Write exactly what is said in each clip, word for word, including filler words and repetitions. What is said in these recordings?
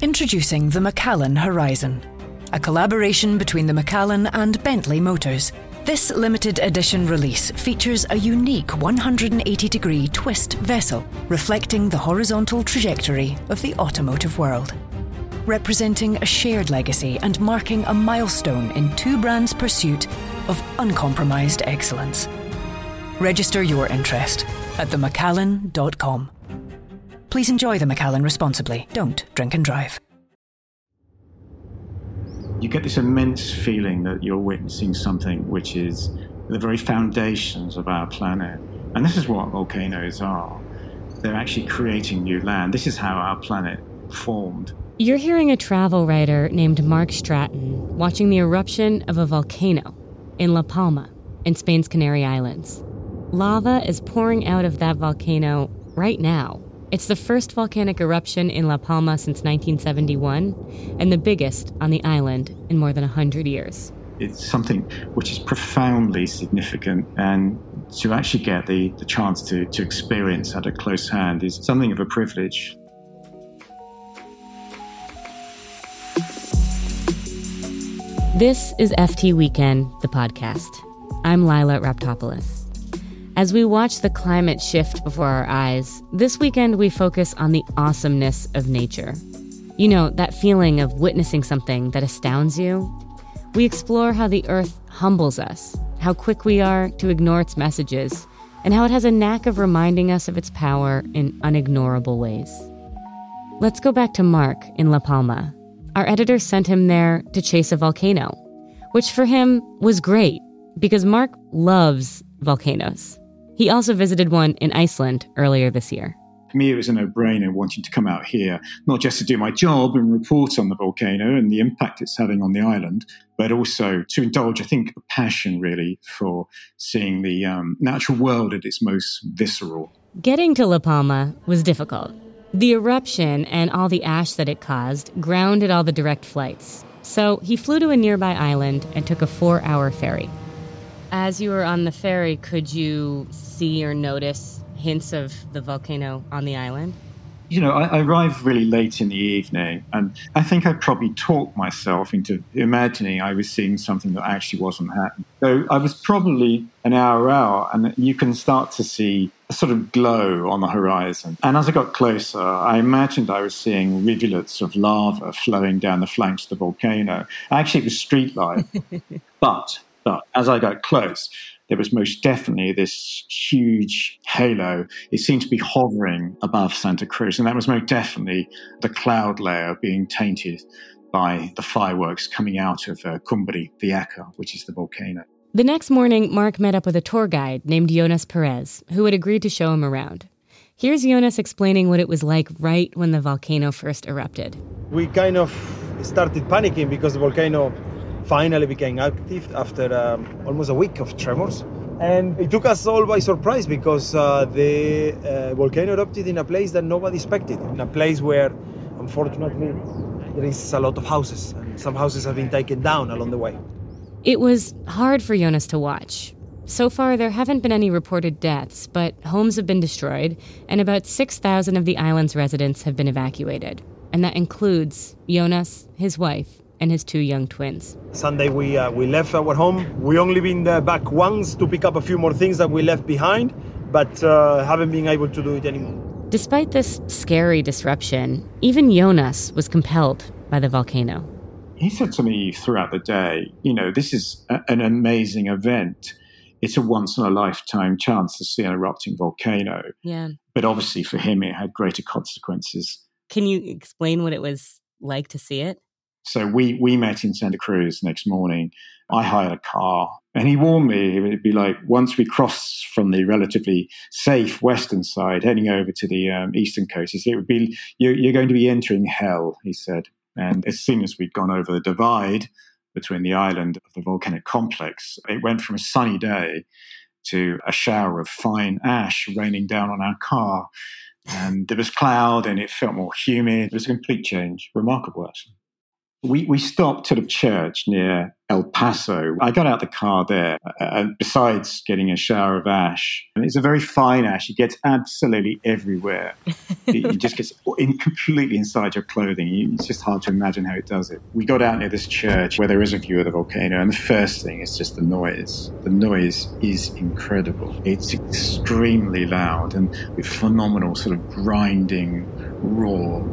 Introducing the Macallan Horizon, a collaboration between the Macallan and Bentley Motors. This limited edition release features a unique one hundred eighty degree twist vessel, reflecting the horizontal trajectory of the automotive world. Representing a shared legacy and marking a milestone in two brands' pursuit of uncompromised excellence. Register your interest at the macallan dot com. Please enjoy the Macallan responsibly. Don't drink and drive. You get this immense feeling that you're witnessing something which is the very foundations of our planet. And this is what volcanoes are. They're actually creating new land. This is how our planet formed. You're hearing a travel writer named Mark Stratton watching the eruption of a volcano in La Palma, in Spain's Canary Islands. Lava is pouring out of that volcano right now. It's the first volcanic eruption in La Palma since nineteen seventy-one, and the biggest on the island in more than one hundred years. It's something which is profoundly significant, and to actually get the, the chance to, to experience at a close hand is something of a privilege. This is F T Weekend, the podcast. I'm Lila Raptopoulos. As we watch the climate shift before our eyes, this weekend we focus on the awesomeness of nature. You know, that feeling of witnessing something that astounds you? We explore how the Earth humbles us, how quick we are to ignore its messages, and how it has a knack of reminding us of its power in unignorable ways. Let's go back to Mark in La Palma. Our editor sent him there to chase a volcano, which for him was great, because Mark loves volcanoes. He also visited one in Iceland earlier this year. For me, it was a no-brainer wanting to come out here, not just to do my job and report on the volcano and the impact it's having on the island, but also to indulge, I think, a passion, really, for seeing the um, natural world at its most visceral. Getting to La Palma was difficult. The eruption and all the ash that it caused grounded all the direct flights. So he flew to a nearby island and took a four-hour ferry. As you were on the ferry, could you see or notice hints of the volcano on the island? You know, I, I arrived really late in the evening, and I think I probably talked myself into imagining I was seeing something that actually wasn't happening. So I was probably an hour out, and you can start to see a sort of glow on the horizon. And as I got closer, I imagined I was seeing rivulets of lava flowing down the flanks of the volcano. Actually, it was street light. but... But as I got close, there was most definitely this huge halo. It seemed to be hovering above Santa Cruz, and that was most definitely the cloud layer being tainted by the fireworks coming out of uh, Cumbre Vieja, which is the volcano. The next morning, Mark met up with a tour guide named Jonas Perez, who had agreed to show him around. Here's Jonas explaining what it was like right when the volcano first erupted. We kind of started panicking because the volcano finally became active after um, almost a week of tremors. And it took us all by surprise because uh, the uh, volcano erupted in a place that nobody expected, in a place where, unfortunately, there is a lot of houses. And some houses have been taken down along the way. It was hard for Jonas to watch. So far, there haven't been any reported deaths, but homes have been destroyed, and about six thousand of the island's residents have been evacuated. And that includes Jonas, his wife, and his two young twins. Sunday we uh, we left our home. We only been uh, back once to pick up a few more things that we left behind, but uh, haven't been able to do it anymore. Despite this scary disruption, even Jonas was compelled by the volcano. He said to me throughout the day, you know, this is a, an amazing event. It's a once-in-a-lifetime chance to see an erupting volcano. Yeah. But obviously for him, it had greater consequences. Can you explain what it was like to see it? So we, we met in Santa Cruz next morning. I hired a car, and he warned me it would be like once we cross from the relatively safe western side, heading over to the um, eastern coast, he said, it would be you're, you're going to be entering hell, he said. And as soon as we'd gone over the divide between the island of the volcanic complex, it went from a sunny day to a shower of fine ash raining down on our car. And there was cloud, and it felt more humid. It was a complete change. Remarkable, actually. We we stopped at a church near El Paso. I got out the car there, and uh, besides getting a shower of ash, and it's a very fine ash. It gets absolutely everywhere. it, it just gets in, completely inside your clothing. It's just hard to imagine how it does it. We got out near this church where there is a view of the volcano, and the first thing is just the noise. The noise is incredible. It's extremely loud and with phenomenal sort of grinding roar.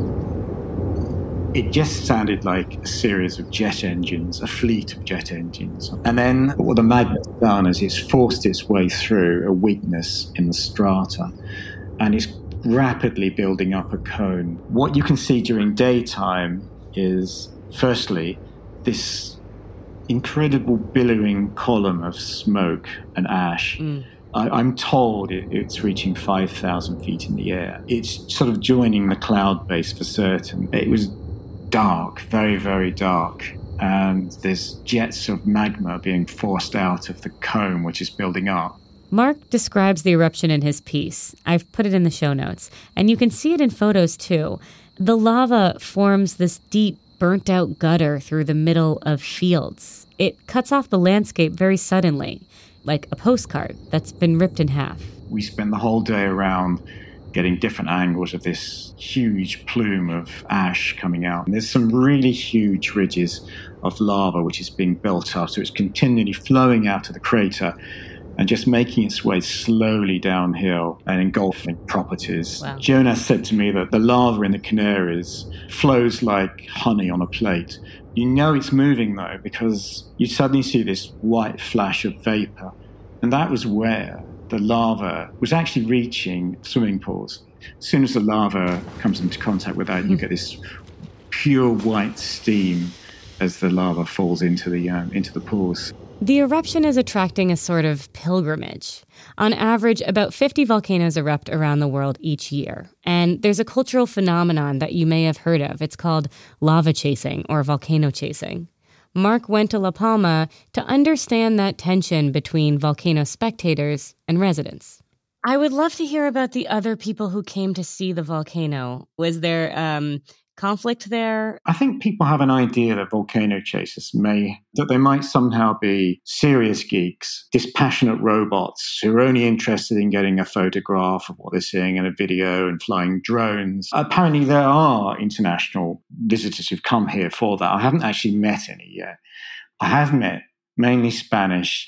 It just sounded like a series of jet engines, a fleet of jet engines. And then what the magma's done is it's forced its way through a weakness in the strata, and it's rapidly building up a cone. What you can see during daytime is, firstly, this incredible billowing column of smoke and ash. Mm. I, I'm told it, it's reaching five thousand feet in the air. It's sort of joining the cloud base for certain. It was dark, very, very dark. And there's jets of magma being forced out of the cone, which is building up. Mark describes the eruption in his piece. I've put it in the show notes. And you can see it in photos, too. The lava forms this deep, burnt-out gutter through the middle of fields. It cuts off the landscape very suddenly, like a postcard that's been ripped in half. We spent the whole day around getting different angles of this huge plume of ash coming out. And there's some really huge ridges of lava which is being built up, so it's continually flowing out of the crater and just making its way slowly downhill and engulfing properties. Wow. Jonas said to me that the lava in the Canaries flows like honey on a plate. You know it's moving, though, because you suddenly see this white flash of vapor, and that was where the lava was actually reaching swimming pools. As soon as the lava comes into contact with that, you get this pure white steam as the lava falls into the um, into the pools. The eruption is attracting a sort of pilgrimage. On average, about fifty volcanoes erupt around the world each year. And there's a cultural phenomenon that you may have heard of. It's called lava chasing or volcano chasing. Mark went to La Palma to understand that tension between volcano spectators and residents. I would love to hear about the other people who came to see the volcano. Was there um, conflict there? I think people have an idea that volcano chasers may, that they might somehow be serious geeks, dispassionate robots who are only interested in getting a photograph of what they're seeing in a video and flying drones. Apparently there are international visitors who've come here for that. I haven't actually met any yet. I have met mainly Spanish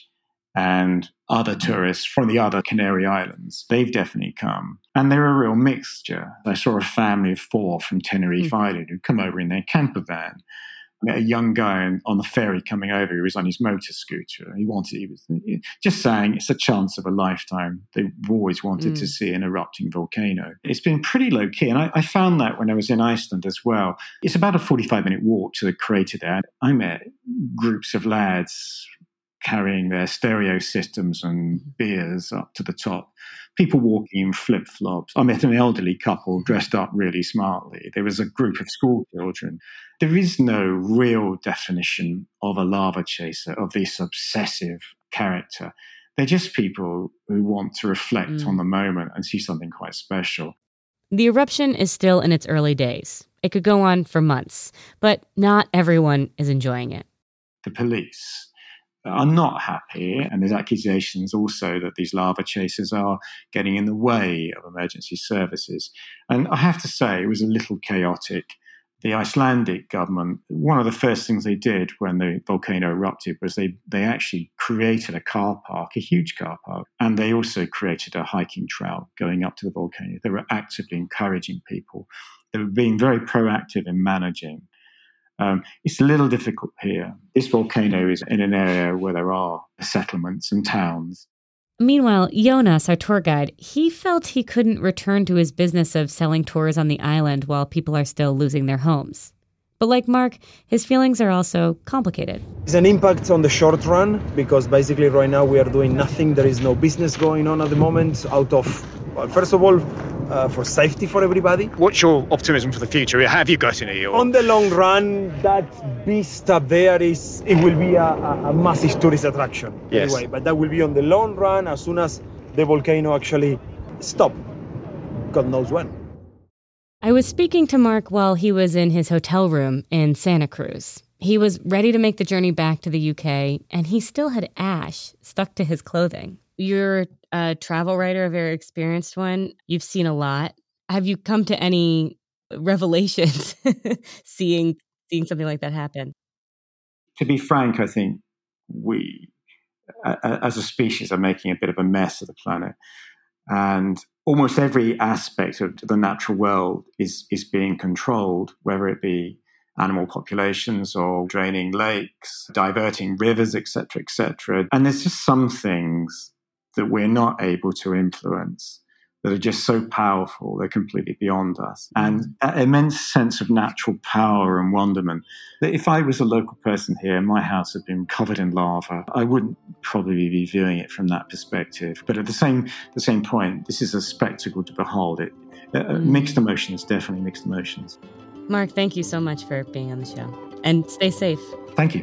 and other tourists from the other Canary Islands. They've definitely come. And they're a real mixture. I saw a family of four from Tenerife mm. Island who come over in their camper van. I met a young guy on the ferry coming over who was on his motor scooter. He wanted, he was just saying it's a chance of a lifetime. They've always wanted mm. to see an erupting volcano. It's been pretty low key. And I, I found that when I was in Iceland as well. It's about a forty-five minute walk to the crater there. I met groups of lads carrying their stereo systems and beers up to the top. People walking in flip-flops. I met an elderly couple dressed up really smartly. There was a group of school children. There is no real definition of a lava chaser, of this obsessive character. They're just people who want to reflect mm. on the moment and see something quite special. The eruption is still in its early days. It could go on for months, but not everyone is enjoying it. The police are not happy, and there's accusations also that these lava chasers are getting in the way of emergency services. And I have to say, it was a little chaotic. The Icelandic government, one of the first things they did when the volcano erupted was they, they actually created a car park, a huge car park, and they also created a hiking trail going up to the volcano. They were actively encouraging people. They were being very proactive in managing. Um, it's a little difficult here. This volcano is in an area where there are settlements and towns. Meanwhile, Jonas, our tour guide, he felt he couldn't return to his business of selling tours on the island while people are still losing their homes. But like Mark, his feelings are also complicated. It's an impact on the short run because basically right now we are doing nothing. There is no business going on at the moment out of, well, first of all, uh, for safety for everybody. What's your optimism for the future? Have you got any? Or? On the long run, that beast up there is, it will be a, a, a massive tourist attraction. Yes. Anyway, but that will be on the long run as soon as the volcano actually stops. God knows when. I was speaking to Mark while he was in his hotel room in Santa Cruz. He was ready to make the journey back to the U K, and he still had ash stuck to his clothing. You're a travel writer, a very experienced one. You've seen a lot. Have you come to any revelations seeing seeing something like that happen? To be frank, I think we, as a species, are making a bit of a mess of the planet. And almost every aspect of the natural world is, is being controlled, whether it be animal populations or draining lakes, diverting rivers, et cetera, et cetera. And there's just some things that we're not able to influence that are just so powerful, they're completely beyond us. And that immense sense of natural power and wonderment, that if I was a local person here and my house had been covered in lava, I wouldn't probably be viewing it from that perspective. But at the same the same point, this is a spectacle to behold. It uh, mixed emotions, definitely mixed emotions. Mark, thank you so much for being on the show. And stay safe. Thank you.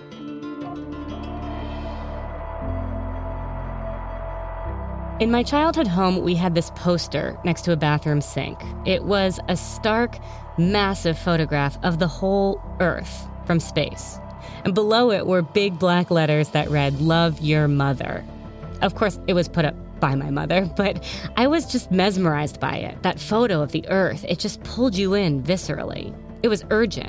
In my childhood home, we had this poster next to a bathroom sink. It was a stark, massive photograph of the whole Earth from space. And below it were big black letters that read, "Love your mother." Of course, it was put up by my mother, but I was just mesmerized by it. That photo of the Earth, it just pulled you in viscerally. It was urgent.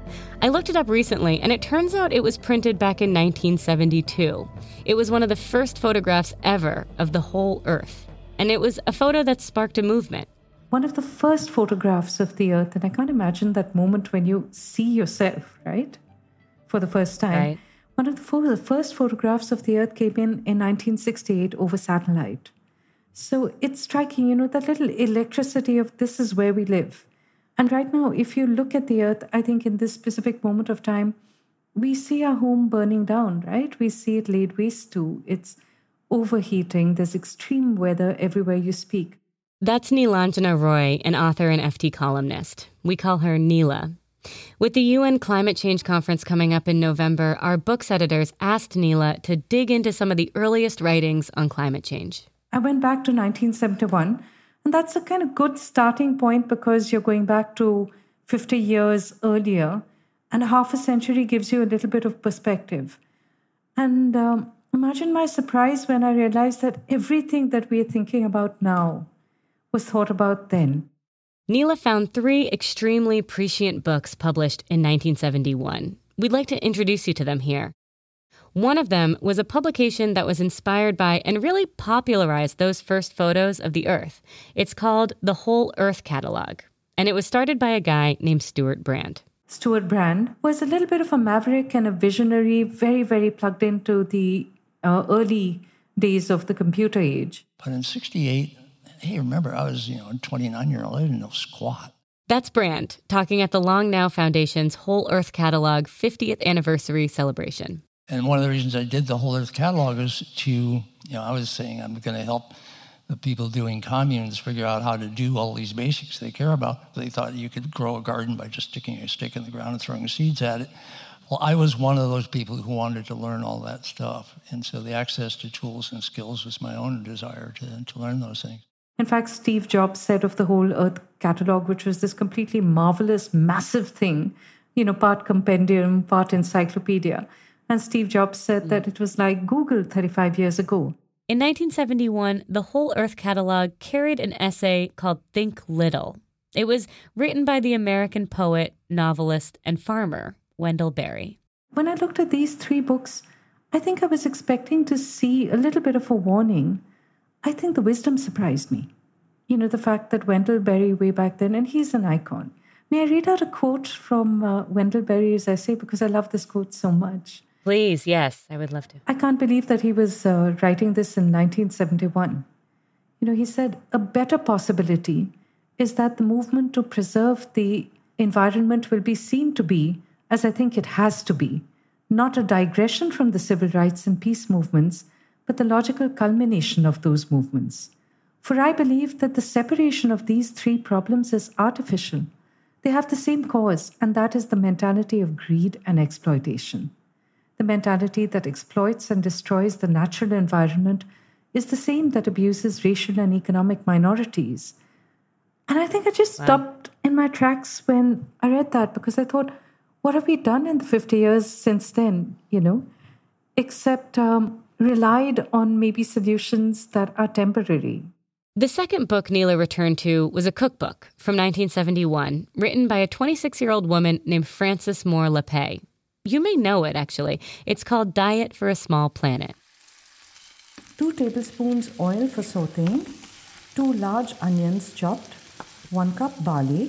I looked it up recently, and it turns out it was printed back in nineteen seventy-two. It was one of the first photographs ever of the whole Earth. And it was a photo that sparked a movement. One of the first photographs of the Earth, and I can't imagine that moment when you see yourself, right? For the first time. Right. One of the, pho- the first photographs of the Earth came in in nineteen sixty-eight over satellite. So it's striking, you know, that little electricity of this is where we live. And right now, if you look at the Earth, I think in this specific moment of time, we see our home burning down, right? We see it laid waste to. It's overheating. There's extreme weather everywhere you speak. That's Nilanjana Roy, an author and F T columnist. We call her Neela. With the U N Climate Change Conference coming up in November, our books editors asked Neela to dig into some of the earliest writings on climate change. I went back to nineteen seventy-one, and that's a kind of good starting point because you're going back to fifty years earlier, and half a century gives you a little bit of perspective. And um, imagine my surprise when I realized that everything that we are thinking about now was thought about then. Neela found three extremely prescient books published in nineteen seventy-one. We'd like to introduce you to them here. One of them was a publication that was inspired by and really popularized those first photos of the Earth. It's called The Whole Earth Catalog, and it was started by a guy named Stewart Brand. Stewart Brand was a little bit of a maverick and a visionary, very, very plugged into the uh, early days of the computer age. But in sixty-eight, hey, remember, I was, you know, a twenty-nine-year-old. I didn't know squat. That's Brand, talking at the Long Now Foundation's Whole Earth Catalog fiftieth anniversary celebration. And one of the reasons I did the Whole Earth Catalog was to, you know, I was saying I'm going to help the people doing communes figure out how to do all these basics they care about. They thought you could grow a garden by just sticking a stick in the ground and throwing seeds at it. Well, I was one of those people who wanted to learn all that stuff. And so the access to tools and skills was my own desire to, to learn those things. In fact, Steve Jobs said of the Whole Earth Catalog, which was this completely marvelous, massive thing, you know, part compendium, part encyclopedia. And Steve Jobs said that it was like Google thirty-five years ago. In nineteen seventy-one, the Whole Earth Catalog carried an essay called Think Little. It was written by the American poet, novelist, and farmer, Wendell Berry. When I looked at these three books, I think I was expecting to see a little bit of a warning. I think the wisdom surprised me. You know, the fact that Wendell Berry way back then, and he's an icon. May I read out a quote from uh, Wendell Berry's essay because I love this quote so much. Please, yes, I would love to. I can't believe that he was uh, writing this in nineteen seventy-one. You know, he said, a better possibility is that the movement to preserve the environment will be seen to be, as I think it has to be, not a digression from the civil rights and peace movements, but the logical culmination of those movements. For I believe that the separation of these three problems is artificial. They have the same cause, and that is the mentality of greed and exploitation. The mentality that exploits and destroys the natural environment is the same that abuses racial and economic minorities. And I think I just wow. stopped in my tracks when I read that, because I thought, what have we done in the fifty years since then, you know, except um, relied on maybe solutions that are temporary. The second book Neela returned to was a cookbook from nineteen seventy-one, written by a twenty-six-year-old woman named Frances Moore Lappé. You may know it, actually. It's called Diet for a Small Planet. Two tablespoons oil for sautéing, two large onions chopped, one cup barley,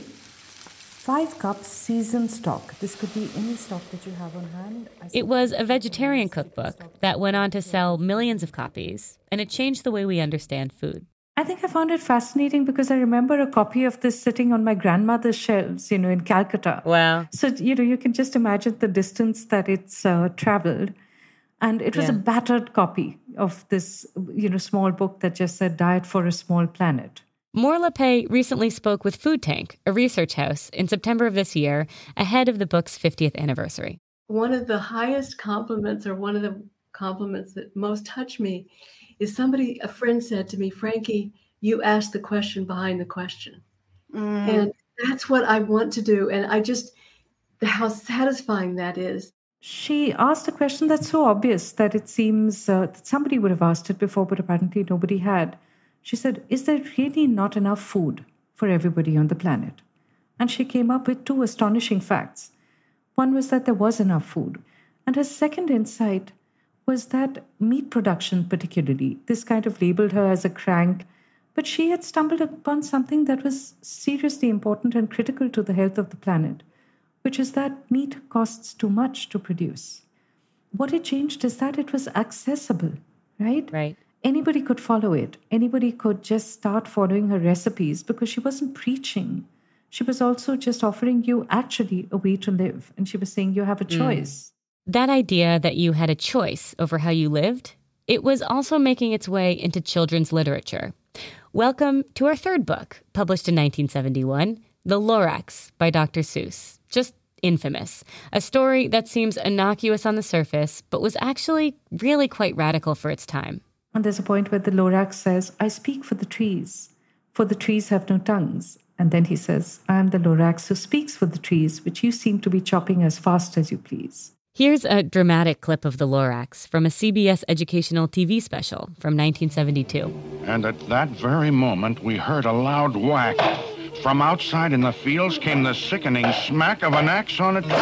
five cups seasoned stock. This could be any stock that you have on hand. It was a vegetarian cookbook that went on to sell millions of copies, and it changed the way we understand food. I think I found it fascinating because I remember a copy of this sitting on my grandmother's shelves, you know, in Calcutta. Wow. So, you know, you can just imagine the distance that it's uh, traveled. And it was yeah. a battered copy of this, you know, small book that just said Diet for a Small Planet. Moore Lappé recently spoke with Food Tank, a research house, in September of this year, ahead of the book's fiftieth anniversary. One of the highest compliments, or one of the compliments that most touched me, is somebody, a friend said to me, Frankie, you asked the question behind the question. Mm. And that's what I want to do. And I just, how satisfying that is. She asked a question that's so obvious that it seems uh, that somebody would have asked it before, but apparently nobody had. She said, is there really not enough food for everybody on the planet? And she came up with two astonishing facts. One was that there was enough food. And her second insight was that meat production particularly, this kind of labeled her as a crank, but she had stumbled upon something that was seriously important and critical to the health of the planet, which is that meat costs too much to produce. What it changed is that it was accessible, right? Right. Anybody could follow it. Anybody could just start following her recipes because she wasn't preaching. She was also just offering you actually a way to live. And she was saying you have a choice. Mm. That idea that you had a choice over how you lived, it was also making its way into children's literature. Welcome to our third book, published in nineteen seventy-one, The Lorax by Doctor Seuss. Just infamous. A story that seems innocuous on the surface, but was actually really quite radical for its time. And there's a point where the Lorax says, I speak for the trees, for the trees have no tongues. And then he says, I am the Lorax who speaks for the trees, which you seem to be chopping as fast as you please. Here's a dramatic clip of the Lorax from a C B S educational T V special from nineteen seventy-two. And at that very moment, we heard a loud whack. From outside in the fields came the sickening smack of an axe on a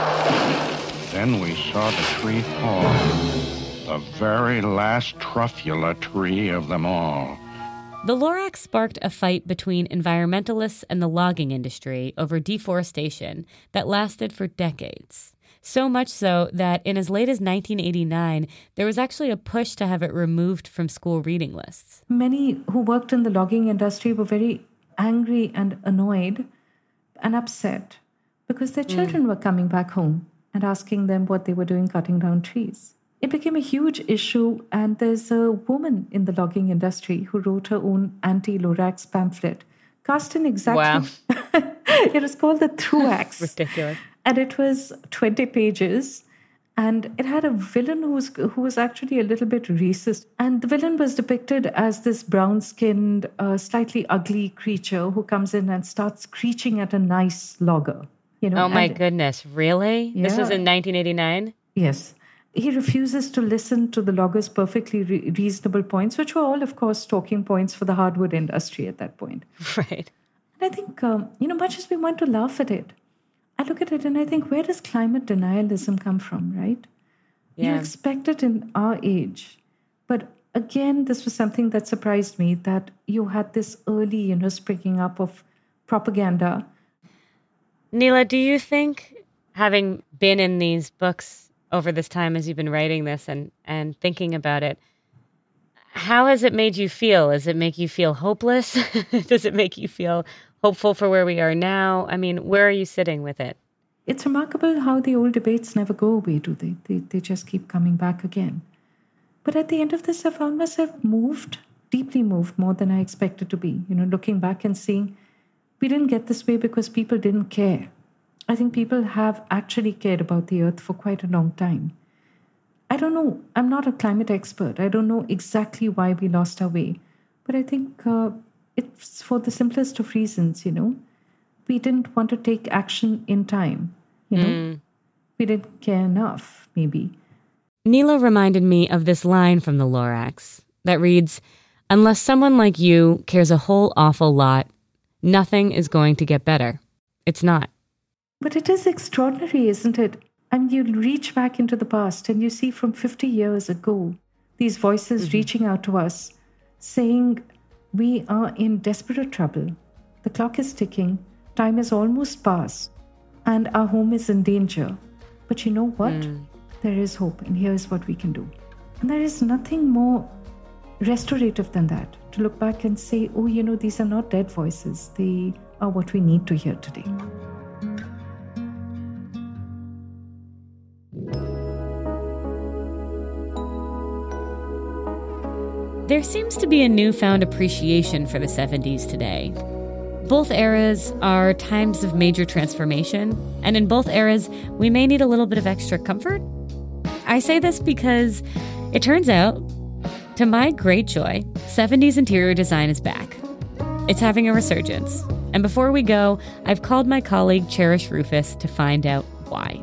tree. Then we saw the tree fall. The very last truffula tree of them all. The Lorax sparked a fight between environmentalists and the logging industry over deforestation that lasted for decades. So much so that in as late as nineteen eighty-nine, there was actually a push to have it removed from school reading lists. Many who worked in the logging industry were very angry and annoyed and upset because their children mm. were coming back home and asking them what they were doing cutting down trees. It became a huge issue, and there's a woman in the logging industry who wrote her own anti-Lorax pamphlet, cast in exactly... Wow. It was called the Truax. Ridiculous. And it was twenty pages, and it had a villain who was, who was actually a little bit racist. And the villain was depicted as this brown-skinned, uh, slightly ugly creature who comes in and starts screeching at a nice logger. You know, oh, my and, goodness. Really? Yeah. This was in nineteen eighty-nine? Yes. He refuses to listen to the logger's perfectly re- reasonable points, which were all, of course, talking points for the hardwood industry at that point. Right. And I think, um, you know, much as we want to laugh at it, I look at it and I think, where does climate denialism come from, right? Yeah. You expect it in our age. But again, this was something that surprised me, that you had this early, you know, springing up of propaganda. Neela, do you think, having been in these books over this time as you've been writing this and, and thinking about it, how has it made you feel? Does it make you feel hopeless? Does it make you feel hopeful for where we are now? I mean, where are you sitting with it? It's remarkable how the old debates never go away, do they? They, they just keep coming back again. But at the end of this, I found myself moved, deeply moved, more than I expected to be. You know, looking back and seeing we didn't get this way because people didn't care. I think people have actually cared about the earth for quite a long time. I don't know. I'm not a climate expert. I don't know exactly why we lost our way. But I think uh, it's for the simplest of reasons, you know. we didn't want to take action in time, you know? Mm. We didn't care enough, maybe. Neela reminded me of this line from the Lorax that reads, "Unless someone like you cares a whole awful lot, nothing is going to get better. It's not." But it is extraordinary, isn't it? I mean, you reach back into the past and you see from fifty years ago, these voices mm-hmm. reaching out to us, saying we are in desperate trouble. The clock is ticking, time is almost past, and our home is in danger. But you know what? Mm. There is hope, and here's what we can do. And there is nothing more restorative than that, to look back and say, oh, you know, these are not dead voices. They are what we need to hear today. There seems to be a newfound appreciation for the seventies today. Both eras are times of major transformation, and in both eras, we may need a little bit of extra comfort. I say this because it turns out, to my great joy, seventies interior design is back. It's having a resurgence. And before we go, I've called my colleague Cherish Rufus to find out why.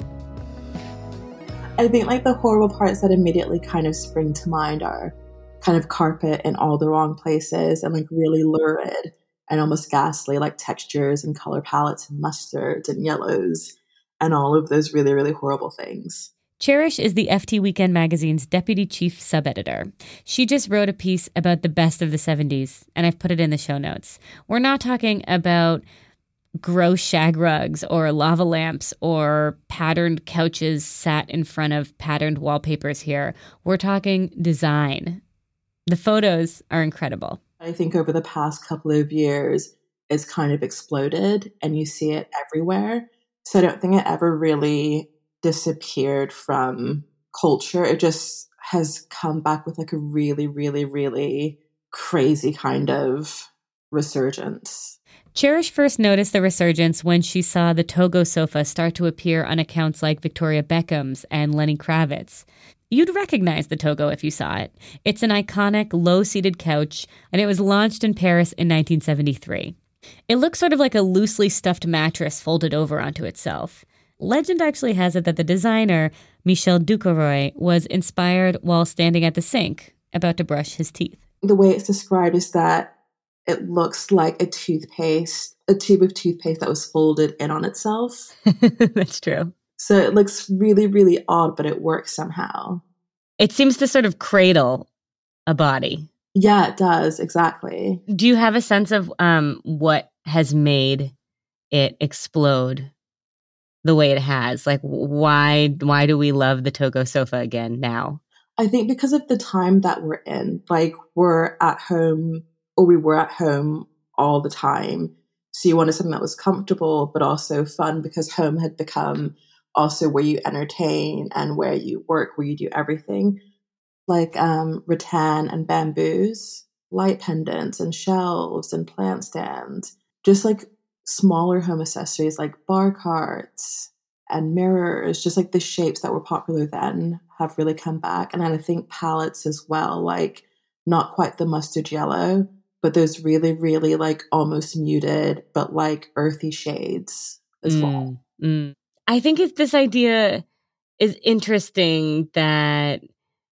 I think like the horrible parts that immediately kind of spring to mind are kind of carpet in all the wrong places and like really lurid and almost ghastly, like textures and color palettes and mustards and yellows and all of those really, really horrible things. Cherish is the F T Weekend magazine's deputy chief sub-editor. She just wrote a piece about the best of the seventies, and I've put it in the show notes. We're not talking about gross shag rugs or lava lamps or patterned couches sat in front of patterned wallpapers here. We're talking design. The photos are incredible. I think over the past couple of years, it's kind of exploded and you see it everywhere. So I don't think it ever really disappeared from culture. It just has come back with like a really, really, really crazy kind of resurgence. Cherish first noticed the resurgence when she saw the Togo sofa start to appear on accounts like Victoria Beckham's and Lenny Kravitz. You'd recognize the Togo if you saw it. It's an iconic, low-seated couch, and it was launched in Paris in nineteen seventy-three. It looks sort of like a loosely stuffed mattress folded over onto itself. Legend actually has it that the designer, Michel Ducoroy, was inspired while standing at the sink, about to brush his teeth. The way it's described is that it looks like a toothpaste, a tube of toothpaste that was folded in on itself. That's true. So it looks really, really odd, but it works somehow. It seems to sort of cradle a body. Yeah, it does. Exactly. Do you have a sense of um, what has made it explode the way it has? Like, why, why do we love the Togo sofa again now? I think because of the time that we're in. Like, we're at home, or we were at home all the time. So you wanted something that was comfortable, but also fun, because home had become also where you entertain and where you work, where you do everything. Like um, rattan and bamboos, light pendants and shelves and plant stands. Just like smaller home accessories like bar carts and mirrors, just like the shapes that were popular then have really come back. And then I think palettes as well, like not quite the mustard yellow, but those really, really like almost muted, but like earthy shades as mm, well. Mm. I think it's this idea is interesting that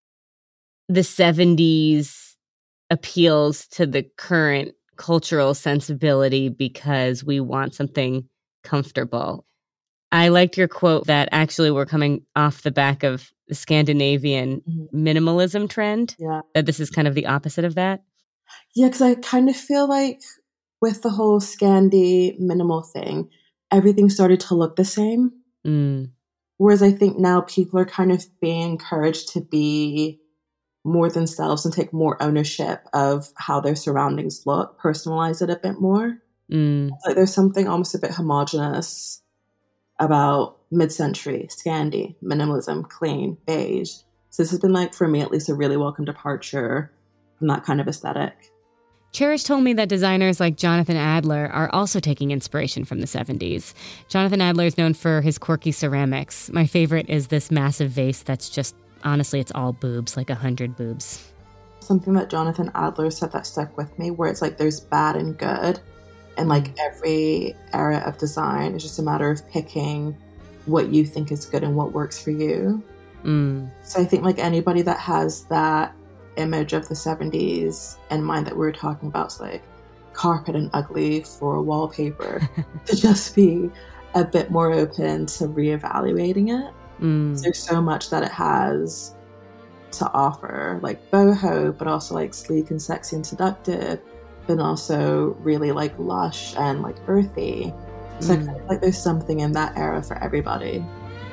the seventies appeals to the current cultural sensibility because we want something comfortable. I liked your quote that actually we're coming off the back of the Scandinavian mm-hmm. minimalism trend, yeah. that this is kind of the opposite of that. Yeah, because I kind of feel like with the whole Scandi minimal thing, everything started to look the same. Mm. Whereas I think now people are kind of being encouraged to be more themselves and take more ownership of how their surroundings look, personalize it a bit more. Mm. Like there's something almost a bit homogenous about mid-century, Scandi, minimalism, clean, beige. So this has been like, for me at least, a really welcome departure from that kind of aesthetic. Cherish told me that designers like Jonathan Adler are also taking inspiration from the seventies. Jonathan Adler is known for his quirky ceramics. My favorite is this massive vase that's just, honestly, it's all boobs, like a hundred boobs. Something that Jonathan Adler said that stuck with me, where it's like there's bad and good, And like every era of design is just a matter of picking what you think is good and what works for you. Mm. So I think like anybody that has that image of the seventies in mind that we were talking about, so like carpet and ugly floral wallpaper, to just be a bit more open to reevaluating it. Mm. There's so much that it has to offer, like boho, but also like sleek and sexy and seductive, but also really like lush and like earthy. So Mm. I feel like there's something in that era for everybody.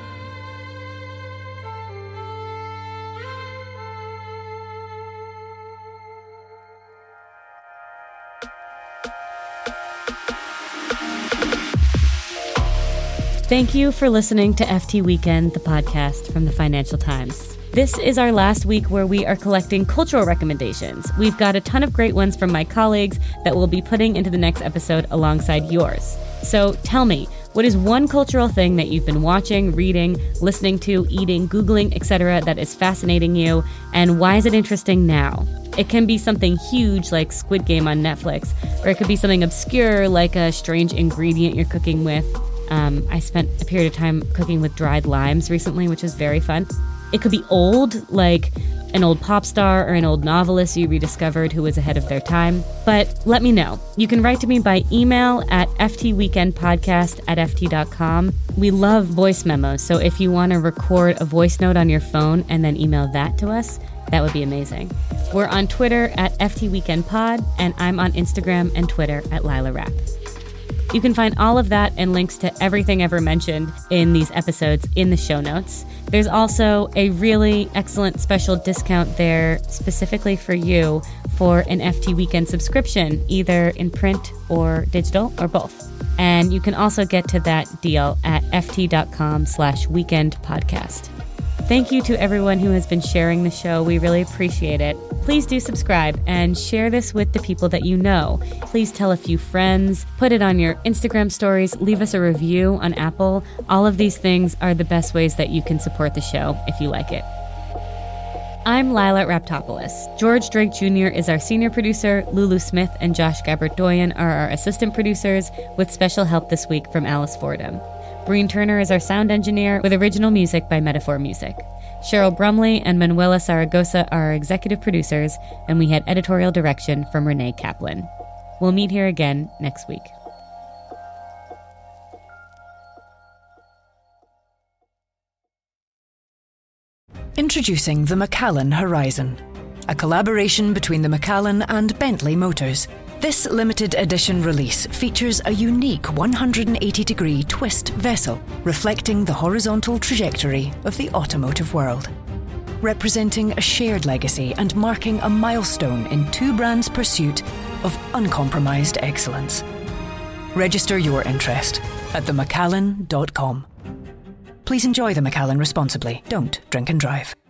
Thank you for listening to F T Weekend, the podcast from the Financial Times. This is our last week where we are collecting cultural recommendations. We've got a ton of great ones from my colleagues that we'll be putting into the next episode alongside yours. So tell me, what is one cultural thing that you've been watching, reading, listening to, eating, Googling, et cetera that is fascinating you, and why is it interesting now? It can be something huge like Squid Game on Netflix, or it could be something obscure like a strange ingredient you're cooking with. Um, I spent a period of time cooking with dried limes recently, which was very fun. It could be old, like an old pop star or an old novelist you rediscovered who was ahead of their time. But let me know. You can write to me by email at ftweekendpodcast at ft dot com. We love voice memos, so if you want to record a voice note on your phone and then email that to us, that would be amazing. We're on Twitter at ftweekendpod, and I'm on Instagram and Twitter at Lila Rapp. You can find all of that and links to everything ever mentioned in these episodes in the show notes. There's also a really excellent special discount there specifically for you for an F T Weekend subscription, either in print or digital or both. And you can also get to that deal at ft.com slash weekend podcast. Thank you to everyone who has been sharing the show. We really appreciate it. Please do subscribe and share this with the people that you know. Please tell a few friends, put it on your Instagram stories, leave us a review on Apple. All of these things are the best ways that you can support the show if you like it. I'm Lila Raptopoulos. George Drake Junior is our senior producer. Lulu Smith and Josh Gabbert-Doyen are our assistant producers, with special help this week from Alice Fordham. Breen Turner is our sound engineer, with original music by Metaphor Music. Cheryl Brumley and Manuela Zaragoza are our executive producers, and we had editorial direction from Renee Kaplan. We'll meet here again next week. Introducing the Macallan Horizon, a collaboration between the Macallan and Bentley Motors. This limited edition release features a unique one hundred eighty degree twist vessel reflecting the horizontal trajectory of the automotive world, representing a shared legacy and marking a milestone in two brands' pursuit of uncompromised excellence. Register your interest at the macallan dot com. Please enjoy the Macallan responsibly. Don't drink and drive.